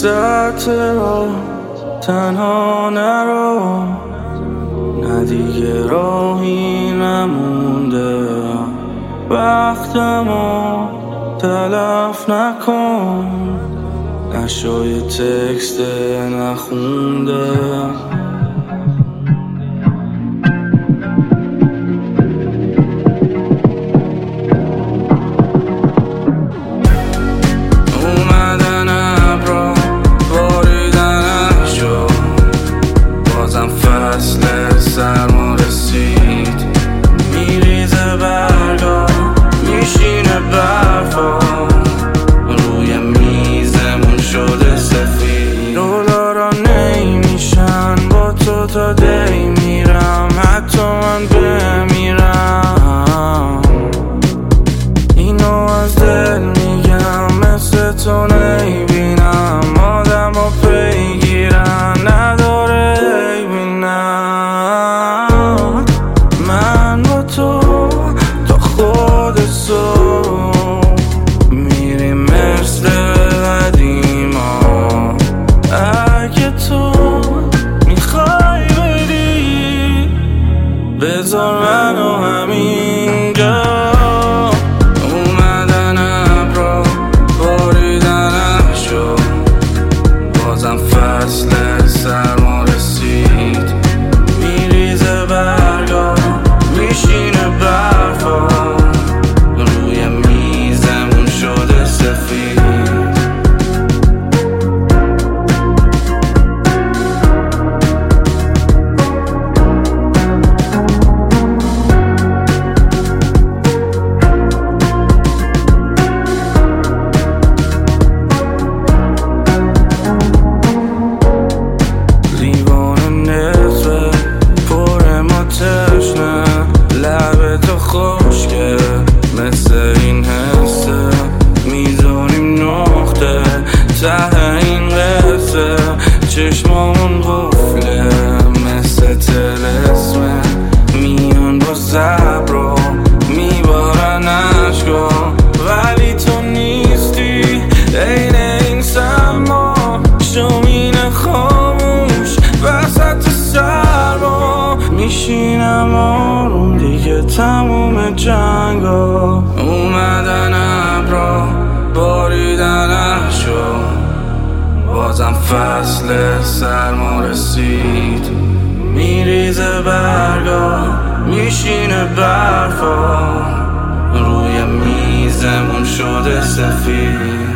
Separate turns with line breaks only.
وسط را تنها نرو، نه دیگه راهی نمونده، وقتمو تلف نکن، نشای تکست نخونده. اومدن ابرا باریدن شد، بازم فصل سرما رسید، میریزه برگا میشینه برفا، روی میزمون شده سفید. دلارا نمیشن با تو تا دی میرم، حتی من بمیرم. اینو از دل میگم، مثل تو نمیبینم آدم ها پیگیرن، نداره بینم. من با تو تا خود صبح میریم مثل قدیما، اگه تو میخوای بری بذار منو همینجا. اومدن ابرا باریدن شد، بازم فصل سرما رسید، میریزه برگا میشینه برفا، روی میزمون شده سفید. خوشگه مثل این حسه، میذاریم نقطه ته این قصه، چشمامون قفله مثل طلسمه، میان با صبر و میبارن عشقا، ولی تو نیستی عین این سما، شمین خاموش وسط سرما، میشینم آروم دیگه تموم جنگا. اومدن ابرا باریدن شد، بازم فصل سرما رسید، میریزه برگا میشینه برفا، روی میزمون شده سفید.